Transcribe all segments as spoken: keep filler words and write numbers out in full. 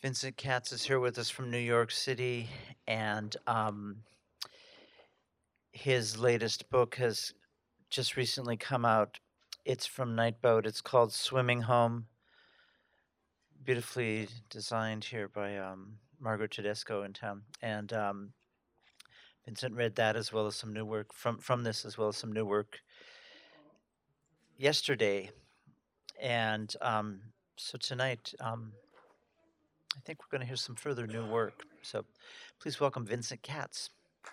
Vincent Katz is here with us from New York City, and um, his latest book has just recently come out. It's from Nightboat. It's called Swimming Home. Beautifully designed here by um, Margot Tedesco in town. And um, Vincent read that as well as some new work from, from this, as well as some new work yesterday. And um, so tonight, um, I think we're going to hear some further new work. So please welcome Vincent Katz.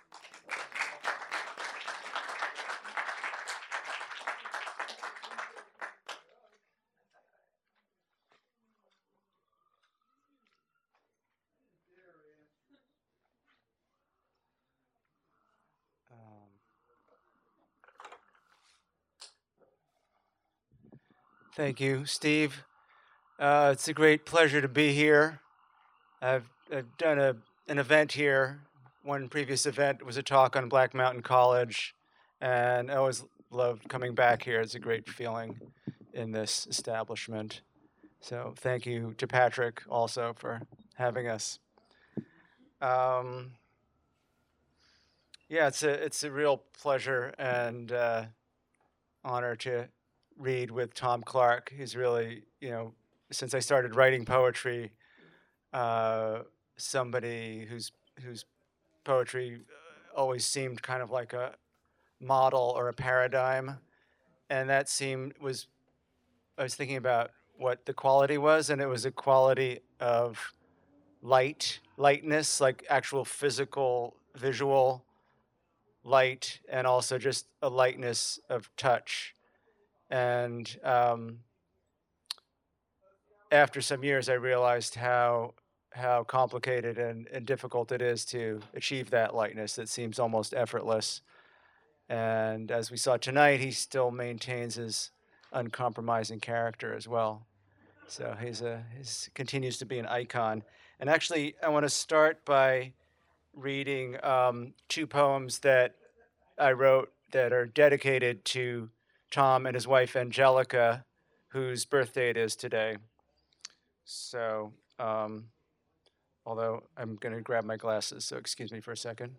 Thank you, Steve. Uh, it's a great pleasure to be here. I've, I've done a, an event here. One previous event was a talk on Black Mountain College, and I always love coming back here. It's a great feeling in this establishment. So thank you to Patrick also for having us. Um, yeah, it's a it's a real pleasure and uh, honor to read with Tom Clark. He's really, you know, since I started writing poetry, uh, somebody whose whose poetry always seemed kind of like a model or a paradigm, and that seemed was I was thinking about what the quality was, and it was a quality of light, lightness, like actual physical, visual light, and also just a lightness of touch. And um, after some years, I realized how how complicated and, and difficult it is to achieve that lightness that seems almost effortless. And as we saw tonight, he still maintains his uncompromising character as well. So he's a he's continues to be an icon. And actually, I want to start by reading um, two poems that I wrote that are dedicated to Tom and his wife Angelica, whose birthday it is today. So, um, although I'm going to grab my glasses, so excuse me for a second.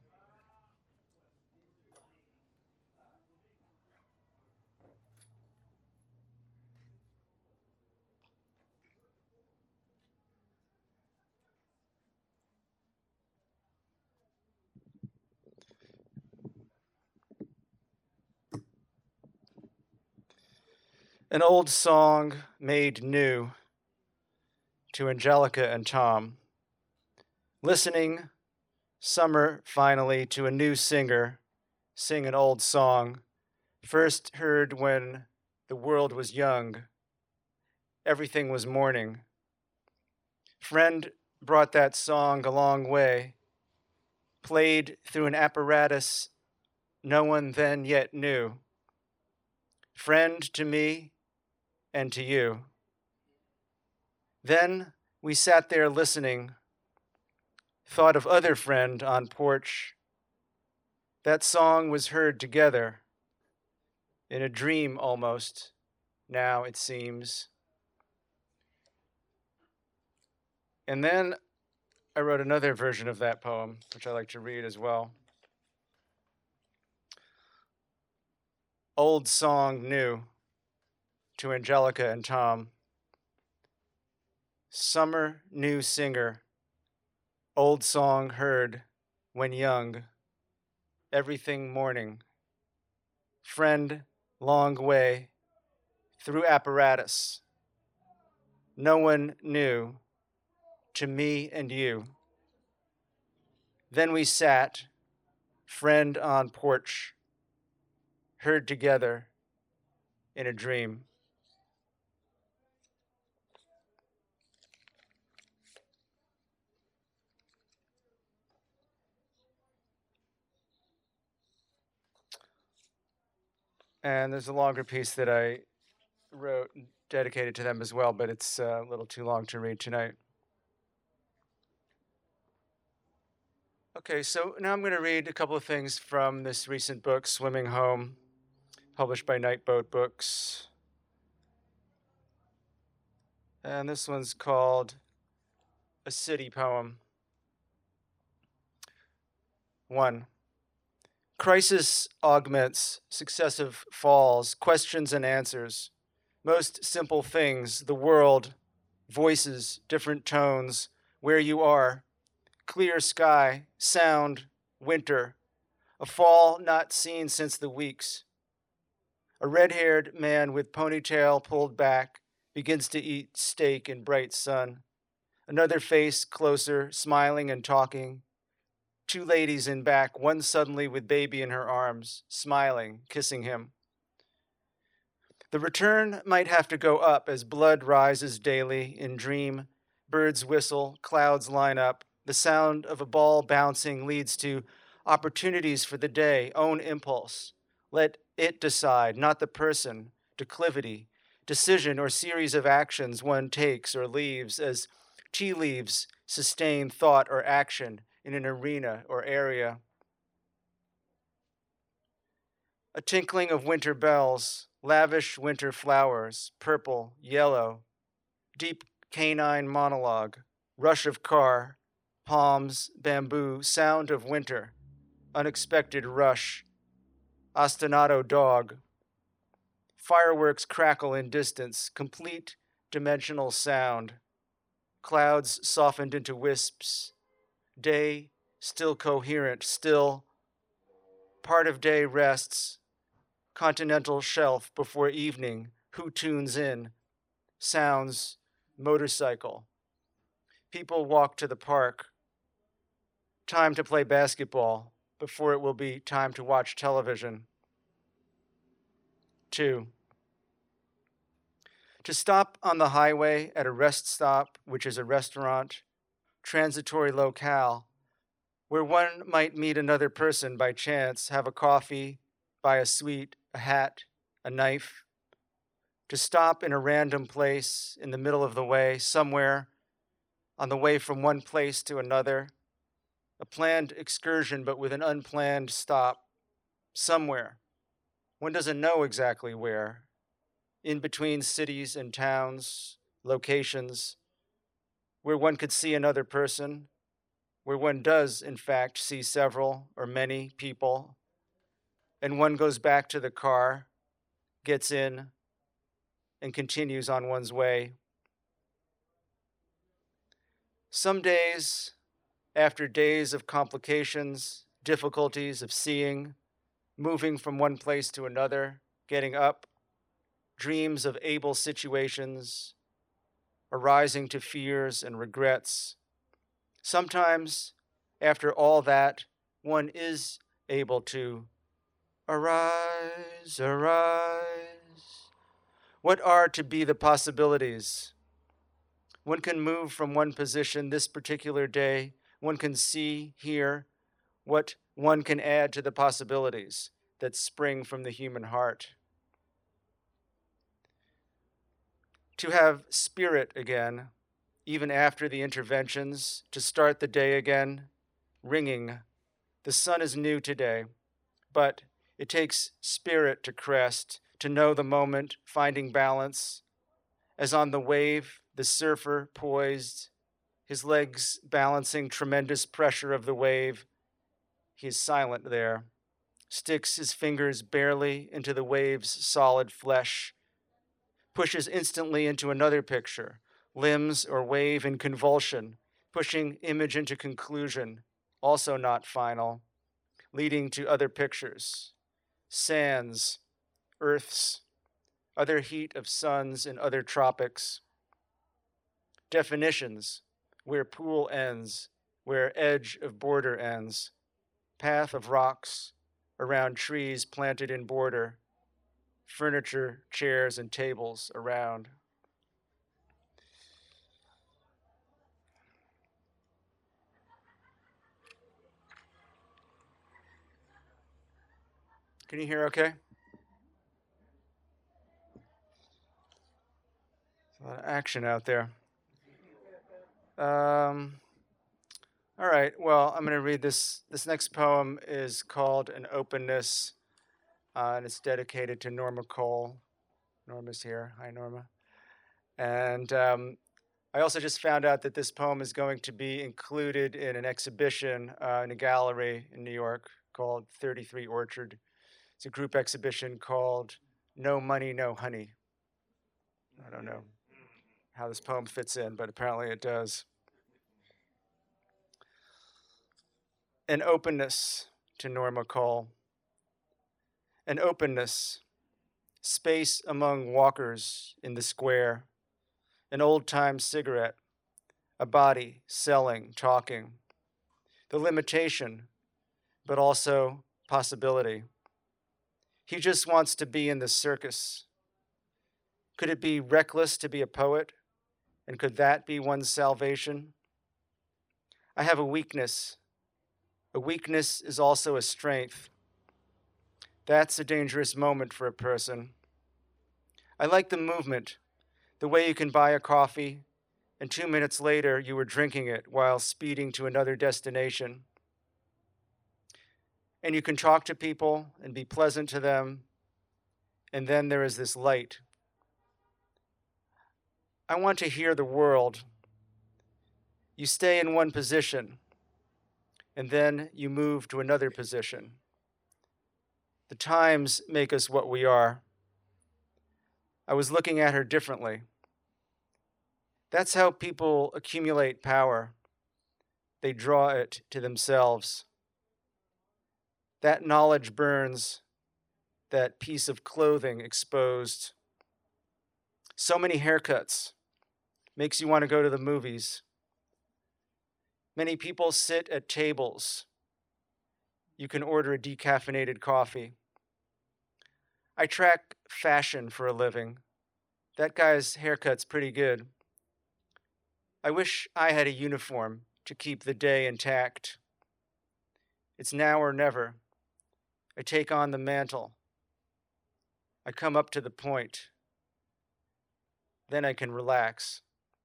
An old song made new to Angelica and Tom. Listening, summer finally, to a new singer sing an old song, first heard when the world was young, everything was morning. Friend brought that song a long way, played through an apparatus no one then yet knew. Friend to me and to you. Then we sat there listening, thought of other friend on porch. That song was heard together, in a dream almost, now it seems. And then I wrote another version of that poem, which I like to read as well. Old song new to Angelica and Tom. Summer new singer, old song heard when young, everything morning. Friend long way through apparatus. No one knew to me and you. Then we sat, friend on porch, heard together in a dream. And there's a longer piece that I wrote dedicated to them as well, but it's a little too long to read tonight. Okay, so now I'm going to read a couple of things from this recent book, Swimming Home, published by Nightboat Books. And this one's called a city poem. One. Crisis augments successive falls, questions and answers. Most simple things, the world, voices, different tones, where you are, clear sky, sound, winter, a fall not seen since the weeks. A red-haired man with ponytail pulled back begins to eat steak in bright sun. Another face closer, smiling and talking. Two ladies in back, one suddenly with baby in her arms, smiling, kissing him. The return might have to go up as blood rises daily in dream. Birds whistle, clouds line up. The sound of a ball bouncing leads to opportunities for the day, own impulse. Let it decide, not the person, declivity, decision or series of actions one takes or leaves as tea leaves sustain thought or action in an arena or area. A tinkling of winter bells, lavish winter flowers, purple, yellow, deep canine monologue, rush of car, palms, bamboo, sound of winter, unexpected rush, ostinato dog, fireworks crackle in distance, complete dimensional sound, clouds softened into wisps, day still coherent, still part of day rests, continental shelf before evening, who tunes in, sounds, motorcycle. People walk to the park. Time to play basketball before it will be time to watch television. Two. To stop on the highway at a rest stop, which is a restaurant, transitory locale, where one might meet another person by chance, have a coffee, buy a sweet, a hat, a knife. To stop in a random place in the middle of the way, somewhere on the way from one place to another. A planned excursion, but with an unplanned stop, somewhere. One doesn't know exactly where. In between cities and towns, locations, where one could see another person, where one does, in fact, see several or many people, and one goes back to the car, gets in, and continues on one's way. Some days, after days of complications, difficulties of seeing, moving from one place to another, getting up, dreams of able situations, arising to fears and regrets. Sometimes, after all that, one is able to arise, arise. What are to be the possibilities? One can move from one position this particular day. One can see, hear, what one can add to the possibilities that spring from the human heart. To have spirit again, even after the interventions, to start the day again, ringing. The sun is new today, but it takes spirit to crest, to know the moment, finding balance. As on the wave, the surfer poised, his legs balancing tremendous pressure of the wave. He is silent there, sticks his fingers barely into the wave's solid flesh, pushes instantly into another picture, limbs or wave in convulsion, pushing image into conclusion, also not final, leading to other pictures, sands, earths, other heat of suns in other tropics, definitions, where pool ends, where edge of border ends, path of rocks around trees planted in border, furniture, chairs, and tables around. Can you hear okay? A lot of action out there. Um, all right, well, I'm going to read this. This next poem is called An Openness, uh, and it's dedicated to Norma Cole. Norma's here. Hi, Norma. And um, I also just found out that this poem is going to be included in an exhibition uh, in a gallery in New York called thirty-three Orchard. It's a group exhibition called No Money, No Honey. I don't know how this poem fits in, but apparently it does. An openness to Norma Cole. An openness, space among walkers in the square, an old-time cigarette, a body selling, talking. The limitation, but also possibility. He just wants to be in the circus. Could it be reckless to be a poet? And could that be one's salvation? I have a weakness. A weakness is also a strength. That's a dangerous moment for a person. I like the movement, the way you can buy a coffee, and two minutes later you were drinking it while speeding to another destination. And you can talk to people and be pleasant to them, and then there is this light. I want to hear the world. You stay in one position, and then you move to another position. The times make us what we are. I was looking at her differently. That's how people accumulate power. They draw it to themselves. That knowledge burns, that piece of clothing exposed. So many haircuts, makes you want to go to the movies. Many people sit at tables. You can order a decaffeinated coffee. I track fashion for a living. That guy's haircut's pretty good. I wish I had a uniform to keep the day intact. It's now or never. I take on the mantle. I come up to the point. Then I can relax.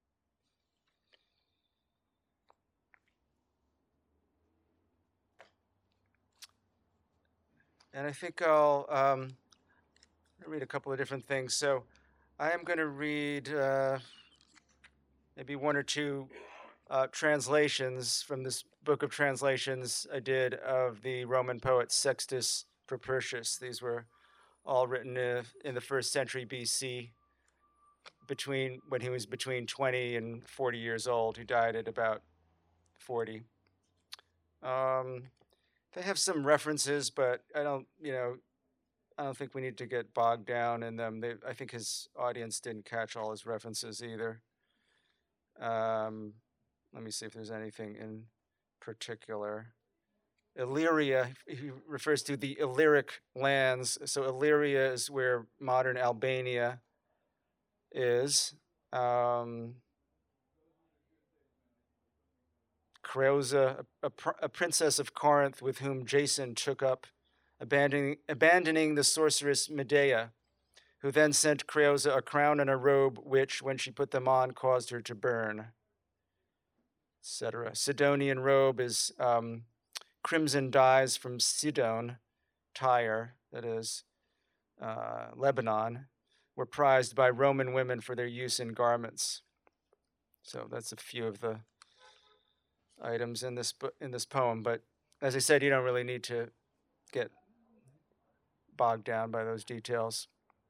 And I think I'll um, read a couple of different things. So I am going to read uh, maybe one or two uh, translations from this book of translations I did of the Roman poet Sextus Propertius. These were all written uh, in the first century B C, between when he was between twenty and forty years old. He died at about forty. Um, they have some references, but I don't, you know, I don't think we need to get bogged down in them. They, I think his audience didn't catch all his references either. Um, let me see if there's anything in particular. Illyria, he refers to the Illyric lands. So Illyria is where modern Albania is. Um, Creusa, a, a, a princess of Corinth with whom Jason took up, abandoning, abandoning the sorceress Medea, who then sent Creusa a crown and a robe, which, when she put them on, caused her to burn, et cetera. Sidonian robe is um, crimson dyes from Sidon, Tyre, that is, uh, Lebanon, were prized by Roman women for their use in garments. So that's a few of the items in this in this poem. But as I said, you don't really need to get bogged down by those details.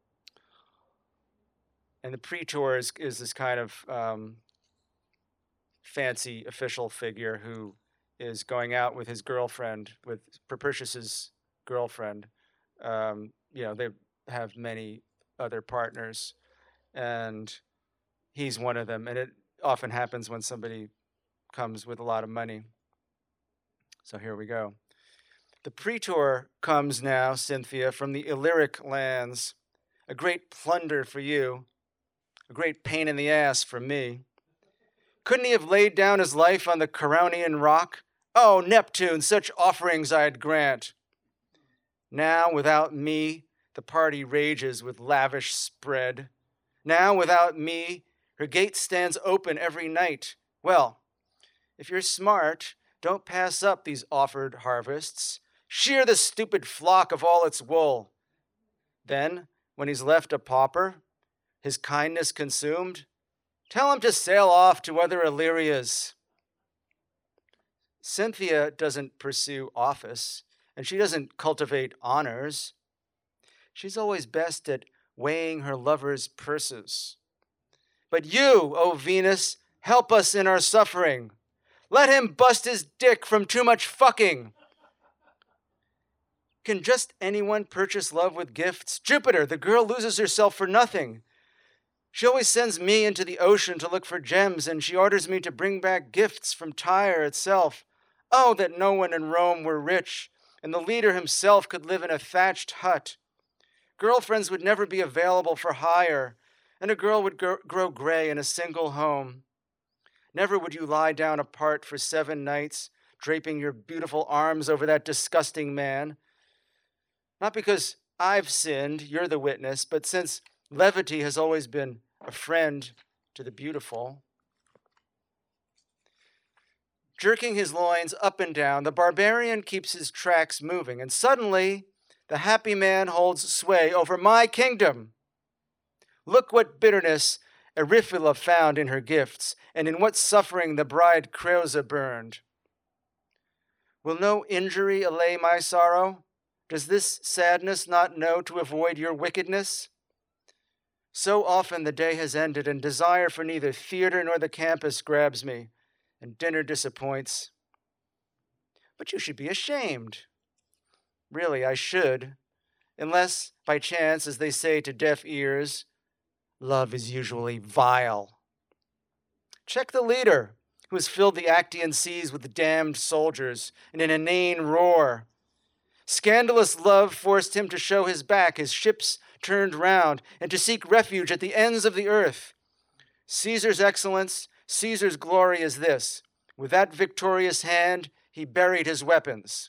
And the praetor is, is this kind of um, fancy official figure who is going out with his girlfriend, with Propertius's girlfriend. Um, you know, they have many other partners, and he's one of them. And it often happens when somebody comes with a lot of money. So here we go. The praetor comes now, Cynthia, from the Illyric lands, a great plunder for you, a great pain in the ass for me. Couldn't he have laid down his life on the Ceraunian rock? Oh, Neptune, such offerings I'd grant. Now, without me, the party rages with lavish spread. Now, without me, her gate stands open every night. Well, if you're smart, don't pass up these offered harvests. Shear the stupid flock of all its wool. Then, when he's left a pauper, his kindness consumed, Tell him to sail off to other Illyrias. Cynthia doesn't pursue office, and she doesn't cultivate honors. She's always best at weighing her lover's purses. But you, O Venus, help us in our suffering. Let him bust his dick from too much fucking. Can just anyone purchase love with gifts? Jupiter, the girl loses herself for nothing. She always sends me into the ocean to look for gems, and she orders me to bring back gifts from Tyre itself. Oh, that no one in Rome were rich, and the leader himself could live in a thatched hut. Girlfriends would never be available for hire, and a girl would gr- grow gray in a single home. Never would you lie down apart for seven nights, draping your beautiful arms over that disgusting man. Not because I've sinned, you're the witness, but since levity has always been a friend to the beautiful. Jerking his loins up and down, the barbarian keeps his tracks moving, and suddenly the happy man holds sway over my kingdom. Look what bitterness Eriphila found in her gifts, and in what suffering the bride Creusa burned. Will no injury allay my sorrow? Does this sadness not know to avoid your wickedness? So often the day has ended, and desire for neither theater nor the campus grabs me, and dinner disappoints. But you should be ashamed. Really, I should, unless, by chance, as they say to deaf ears, love is usually vile. Check the leader, who has filled the Actian seas with damned soldiers in an inane roar. Scandalous love forced him to show his back, his ships turned round, and to seek refuge at the ends of the earth. Caesar's excellence, Caesar's glory is this. With that victorious hand, he buried his weapons.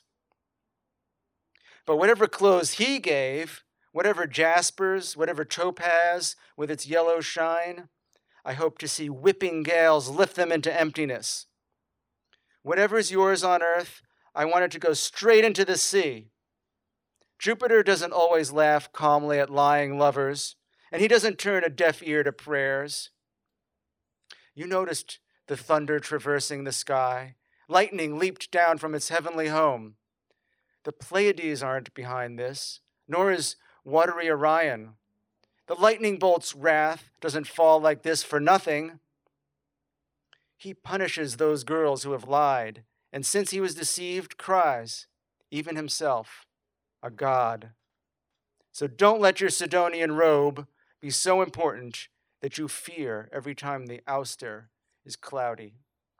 But whatever clothes he gave, whatever jaspers, whatever topaz with its yellow shine, I hope to see whipping gales lift them into emptiness. Whatever is yours on earth, I want it to go straight into the sea. Jupiter doesn't always laugh calmly at lying lovers, and he doesn't turn a deaf ear to prayers. You noticed the thunder traversing the sky. Lightning leaped down from its heavenly home. The Pleiades aren't behind this, nor is watery Orion. The lightning bolt's wrath doesn't fall like this for nothing. He punishes those girls who have lied, and since he was deceived, cries, even himself, a god. So don't let your Sidonian robe be so important that you fear every time the ouster is cloudy.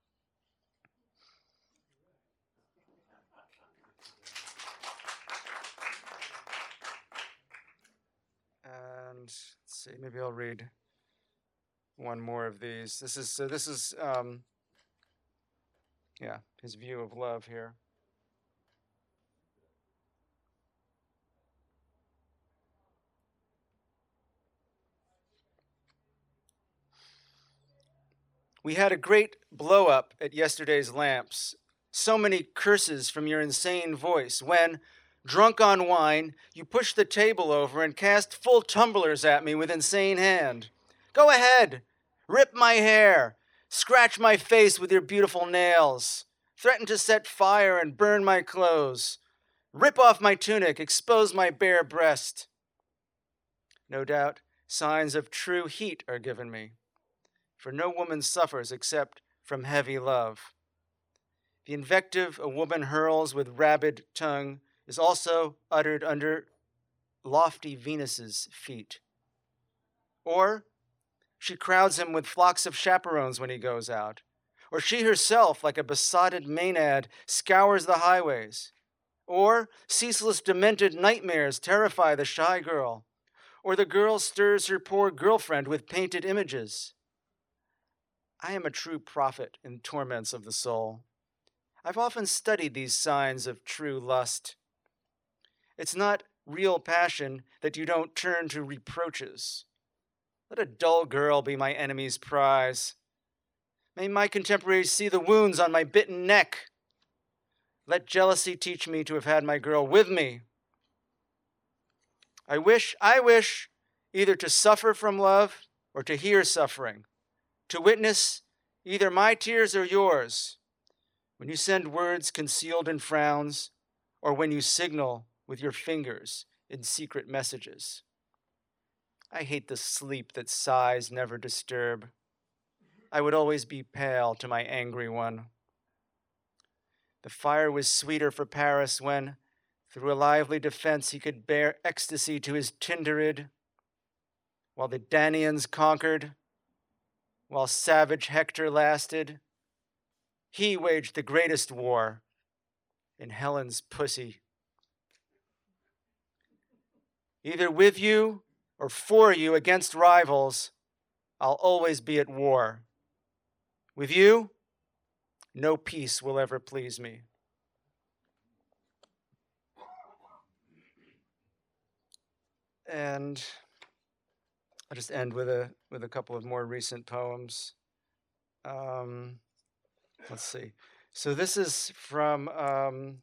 And let's see, maybe I'll read one more of these. This is so. This is um, yeah, his view of love here. We had a great blow-up at yesterday's lamps. So many curses from your insane voice when, drunk on wine, you pushed the table over and cast full tumblers at me with insane hand. Go ahead, rip my hair, scratch my face with your beautiful nails, threaten to set fire and burn my clothes, rip off my tunic, expose my bare breast. No doubt, signs of true heat are given me, for no woman suffers except from heavy love. The invective a woman hurls with rabid tongue is also uttered under lofty Venus's feet. Or she crowds him with flocks of chaperones when he goes out. Or she herself, like a besotted maenad, scours the highways. Or ceaseless demented nightmares terrify the shy girl. Or the girl stirs her poor girlfriend with painted images. I am a true prophet in torments of the soul. I've often studied these signs of true lust. It's not real passion that you don't turn to reproaches. Let a dull girl be my enemy's prize. May my contemporaries see the wounds on my bitten neck. Let jealousy teach me to have had my girl with me. I wish, I wish either to suffer from love or to hear suffering. to witness either my tears or yours, when you send words concealed in frowns, or when you signal with your fingers in secret messages. I hate the sleep that sighs never disturb. I would always be pale to my angry one. The fire was sweeter for Paris when, through a lively defense, he could bear ecstasy to his Tinderid, while the Danaans conquered, while savage Hector lasted. He waged the greatest war in Helen's pussy. Either with you or for you against rivals, I'll always be at war. With you, no peace will ever please me. And I'll just end with a with a couple of more recent poems. Um, let's see. So this is from um,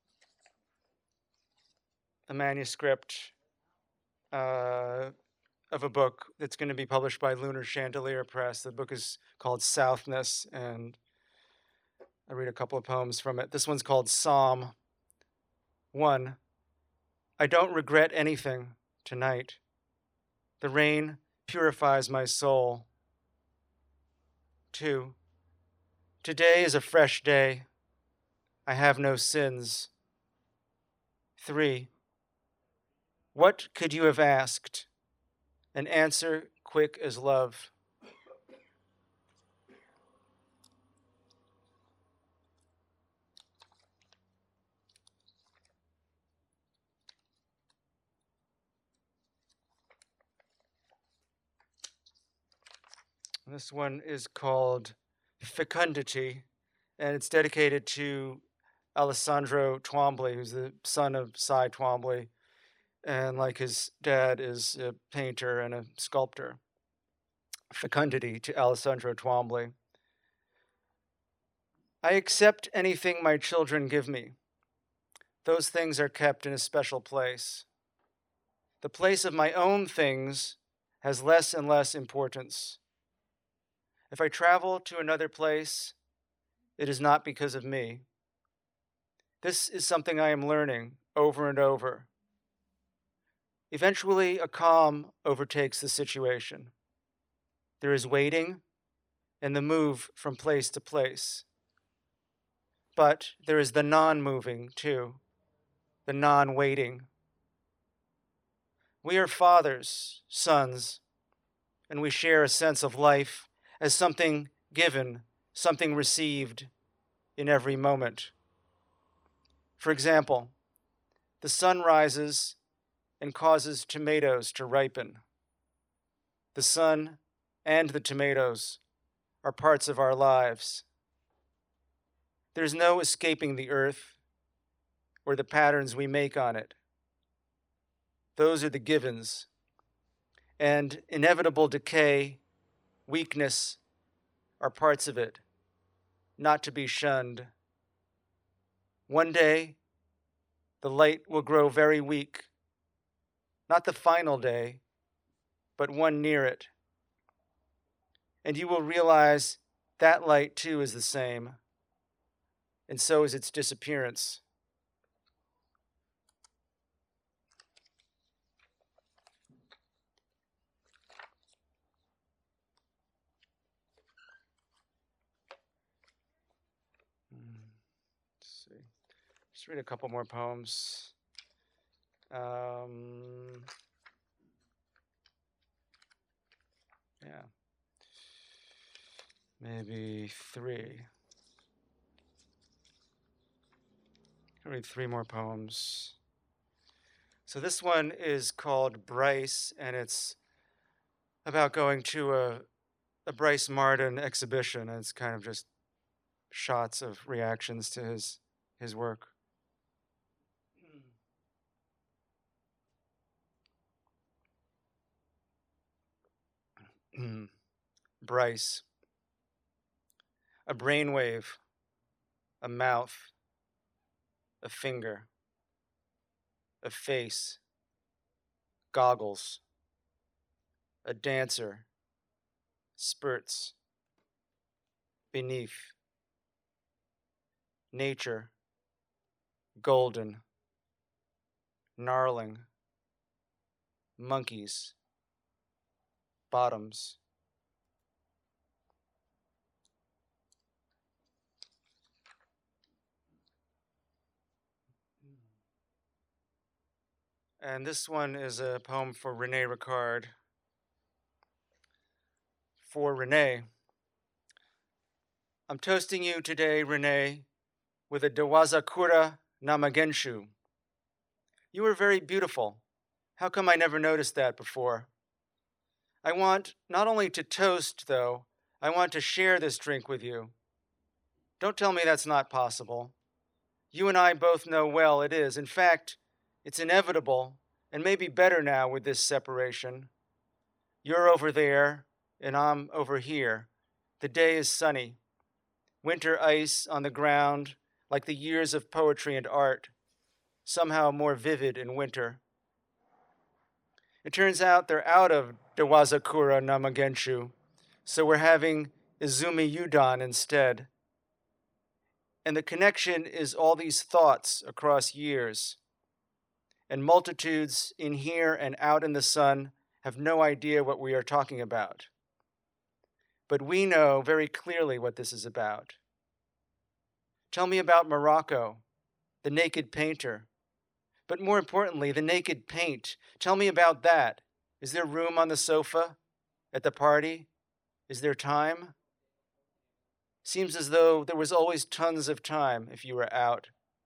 a manuscript uh, of a book that's going to be published by Lunar Chandelier Press. The book is called Southness, and I read a couple of poems from it. This one's called Psalm one. I don't regret anything tonight. The rain purifies my soul. Two. Today is a fresh day. I have no sins. Three. What could you have asked? An answer quick as love. This one is called Fecundity, and it's dedicated to Alessandro Twombly, who's the son of Cy Twombly, and like his dad is a painter and a sculptor. Fecundity to Alessandro Twombly. I accept anything my children give me. Those things are kept in a special place. The place of my own things has less and less importance. If I travel to another place, it is not because of me. This is something I am learning over and over. Eventually, a calm overtakes the situation. There is waiting and the move from place to place. But there is the non-moving too, the non-waiting. We are fathers, sons, and we share a sense of life as something given, something received in every moment. For example, the sun rises and causes tomatoes to ripen. The sun and the tomatoes are parts of our lives. There's no escaping the earth or the patterns we make on it. Those are the givens. And inevitable decay, weakness, are parts of it, not to be shunned. One day, the light will grow very weak, not the final day, but one near it. And you will realize that light too is the same, and so is its disappearance. Let's see. Just read a couple more poems. Um, yeah. Maybe three. I'll read three more poems. So this one is called Bryce, and it's about going to a, a Bryce Martin exhibition, and it's kind of just shots of reactions to his his work. Bryce. A brainwave, a mouth, a finger, a face, goggles, a dancer, spurts, beneath. Nature, golden, gnarling, monkeys, bottoms. And this one is a poem for Rene Ricard. For Rene, I'm toasting you today, Rene, with a Dewazakura Namagenshu. You are very beautiful. How come I never noticed that before? I want not only to toast, though, I want to share this drink with you. Don't tell me that's not possible. You and I both know well it is. In fact, it's inevitable, and maybe better now with this separation. You're over there, and I'm over here. The day is sunny. Winter ice on the ground, like the years of poetry and art, somehow more vivid in winter. It turns out they're out of Dewazakura Namagenshu, so we're having Izumi Udon instead. And the connection is all these thoughts across years. And multitudes in here and out in the sun have no idea what we are talking about. But we know very clearly what this is about. Tell me about Morocco, the naked painter. But more importantly, the naked paint. Tell me about that. Is there room on the sofa? At the party? Is there time? Seems as though there was always tons of time if you were out.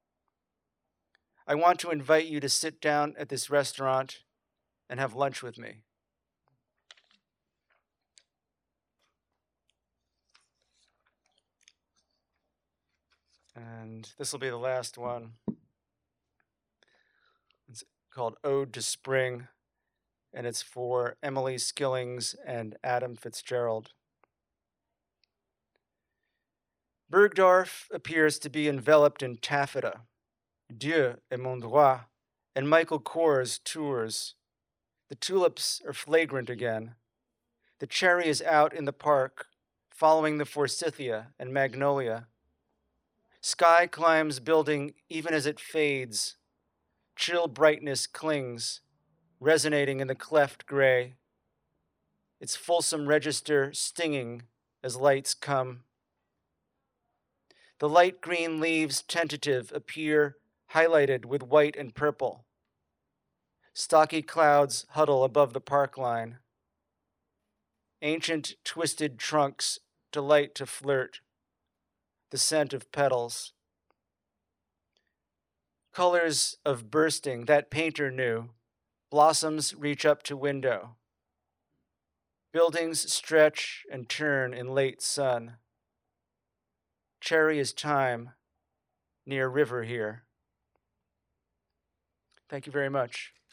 I want to invite you to sit down at this restaurant and have lunch with me. And this will be the last one. It's called Ode to Spring, and it's for Emily Skillings and Adam Fitzgerald. Bergdorf appears to be enveloped in taffeta. Dieu est mon droit, and Michael Kors tours. The tulips are flagrant again. The cherry is out in the park, following the forsythia and magnolia. Sky climbs building even as it fades. Chill brightness clings, resonating in the cleft gray. Its fulsome register stinging as lights come. The light green leaves, tentative, appear highlighted with white and purple. Stocky clouds huddle above the park line. Ancient, twisted trunks delight to flirt. The scent of petals. Colors of bursting, that painter knew. Blossoms reach up to window. Buildings stretch and turn in late sun. Cherry is time, near river here. Thank you very much.